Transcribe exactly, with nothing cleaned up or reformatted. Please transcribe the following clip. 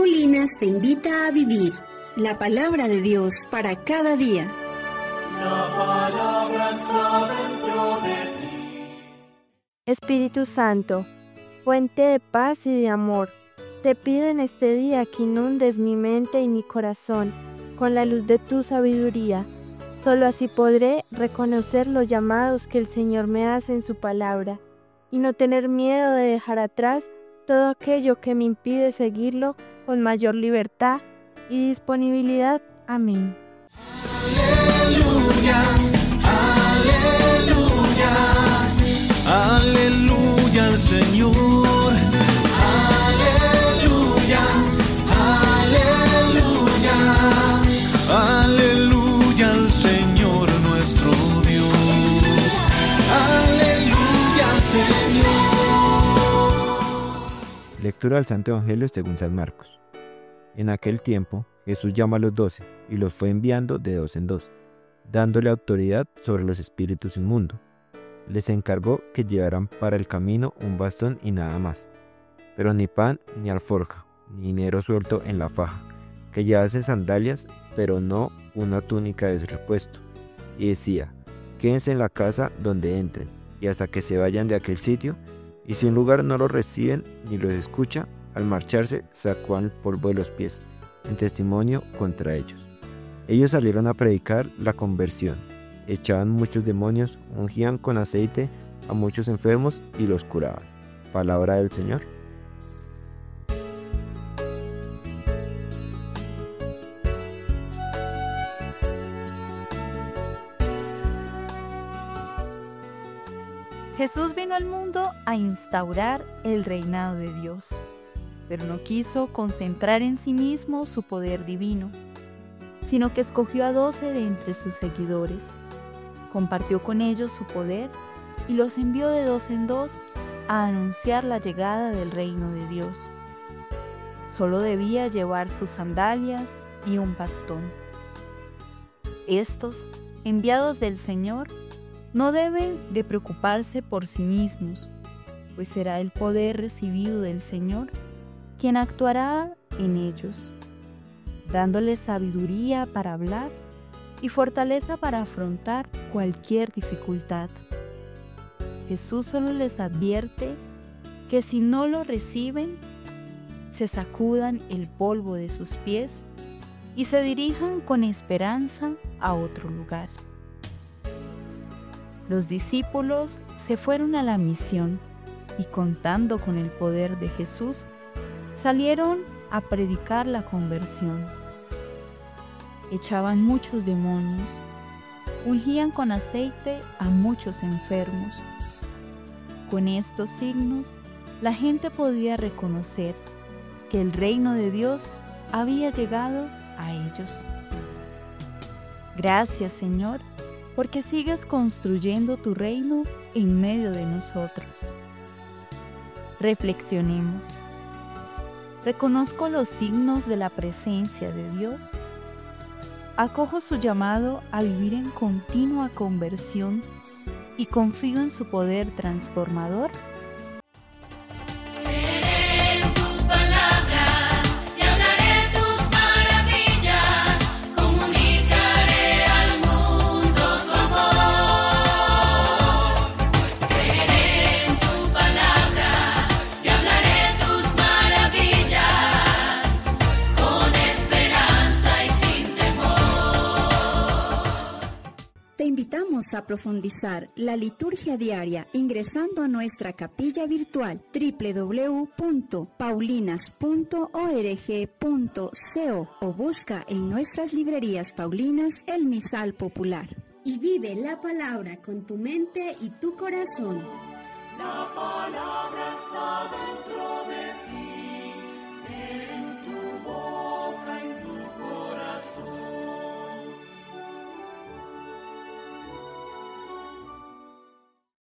Paulinas te invita a vivir la palabra de Dios para cada día. La palabra está dentro de ti. Espíritu Santo, fuente de paz y de amor, te pido en este día que inundes mi mente y mi corazón con la luz de tu sabiduría. Solo así podré reconocer los llamados que el Señor me hace en su palabra y no tener miedo de dejar atrás todo aquello que me impide seguirlo con mayor libertad y disponibilidad. Amén. Aleluya, aleluya, aleluya al Señor. Aleluya, aleluya, aleluya al Señor nuestro Dios. Aleluya al Señor. Lectura del Santo Evangelio según San Marcos. En aquel tiempo, Jesús llama a los doce y los fue enviando de dos en dos, dándole autoridad sobre los espíritus inmundos. Les encargó que llevaran para el camino un bastón y nada más, pero ni pan ni alforja, ni dinero suelto en la faja, que llevasen sandalias, pero no una túnica de repuesto. Y decía: quédense en la casa donde entren, y hasta que se vayan de aquel sitio, y si un lugar no los reciben ni los escucha, al marcharse sacudan el polvo de los pies, en testimonio contra ellos. Ellos salieron a predicar la conversión, echaban muchos demonios, ungían con aceite a muchos enfermos y los curaban. Palabra del Señor. Jesús vino al mundo a instaurar el reinado de Dios, pero no quiso concentrar en sí mismo su poder divino, sino que escogió a doce de entre sus seguidores, compartió con ellos su poder y los envió de dos en dos a anunciar la llegada del reino de Dios. Solo debía llevar sus sandalias y un bastón. Estos, enviados del Señor, no deben de preocuparse por sí mismos, pues será el poder recibido del Señor quien actuará en ellos, dándoles sabiduría para hablar y fortaleza para afrontar cualquier dificultad. Jesús solo les advierte que si no lo reciben, se sacudan el polvo de sus pies y se dirijan con esperanza a otro lugar. Los discípulos se fueron a la misión y, contando con el poder de Jesús, salieron a predicar la conversión. Echaban muchos demonios, ungían con aceite a muchos enfermos. Con estos signos, la gente podía reconocer que el reino de Dios había llegado a ellos. Gracias, Señor, porque sigues construyendo tu reino en medio de nosotros. Reflexionemos. ¿Reconozco los signos de la presencia de Dios? ¿Acojo su llamado a vivir en continua conversión y confío en su poder transformador? Te invitamos a profundizar la liturgia diaria ingresando a nuestra capilla virtual doble u doble u doble u punto paulinas punto org punto co o busca en nuestras librerías paulinas el misal popular. Y vive la palabra con tu mente y tu corazón. La palabra está dentro